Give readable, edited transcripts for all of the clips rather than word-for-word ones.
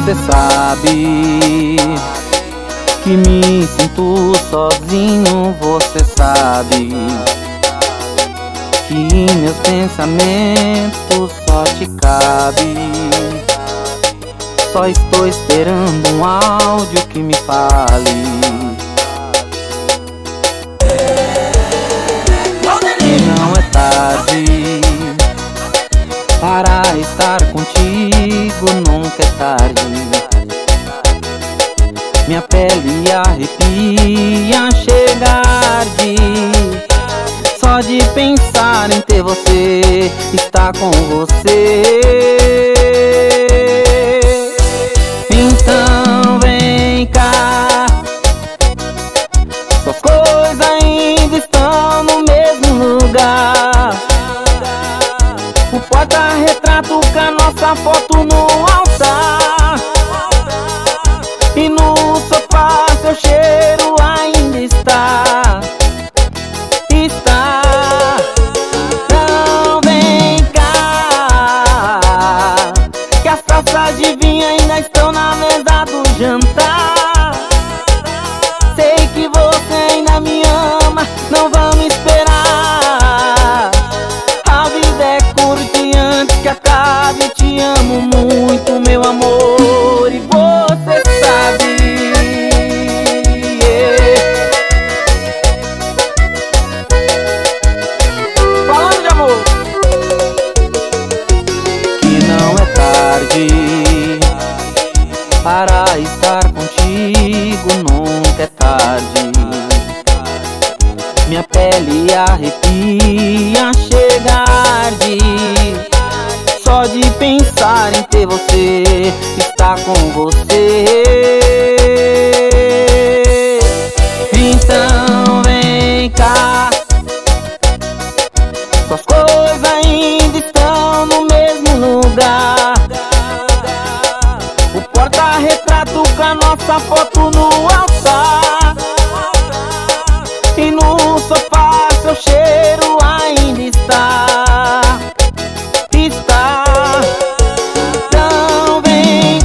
Você sabe que me sinto sozinho, você sabe que meus pensamentos só te cabem. Só estou esperando um áudio que me fale que não é tarde para estar contigo, nunca é tarde. Minha pele arrepia chegar só de pensar em ter você, estar com você. Então vem cá, suas coisas ainda estão no mesmo lugar. O porta-retrato com a nossa foto no altar, e no sofá seu cheiro ainda está. Então vem cá, que as taças de vinho ainda estão na mesa do jantar. Sei que você ainda me ama, não vamos esperar. A vida é curta e antes que acabe, te amo muito, meu amor, e você sabe. Falando de amor, que não é tarde para estar contigo, nunca é tarde. Minha pele arrepia chegar só de pensar em ter você, estar com você. Então vem cá, suas coisas ainda estão no mesmo lugar. O porta-retrato com a nossa foto no altar, e no sofá seu cheiro ainda está. Então vem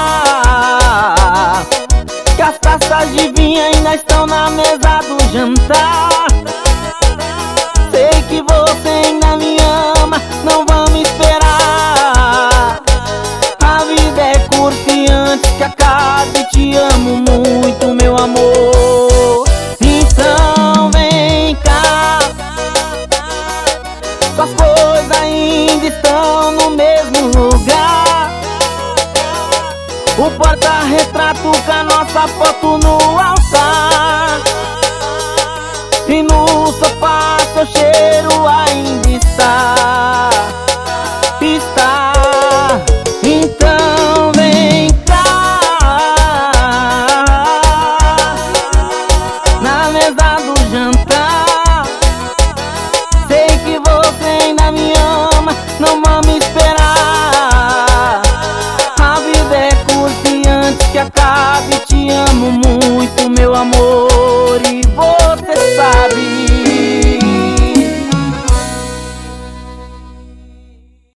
cá, que as taças de vinho ainda estão na mesa do jantar. Sei que você ainda me ama, não vamos esperar. A vida é curta e antes que acabe, te amo muito, meu amor. Então vem cá, suas coisas ainda estão no mesmo lugar. O porta-retrato com a nossa foto no altar, e no sofá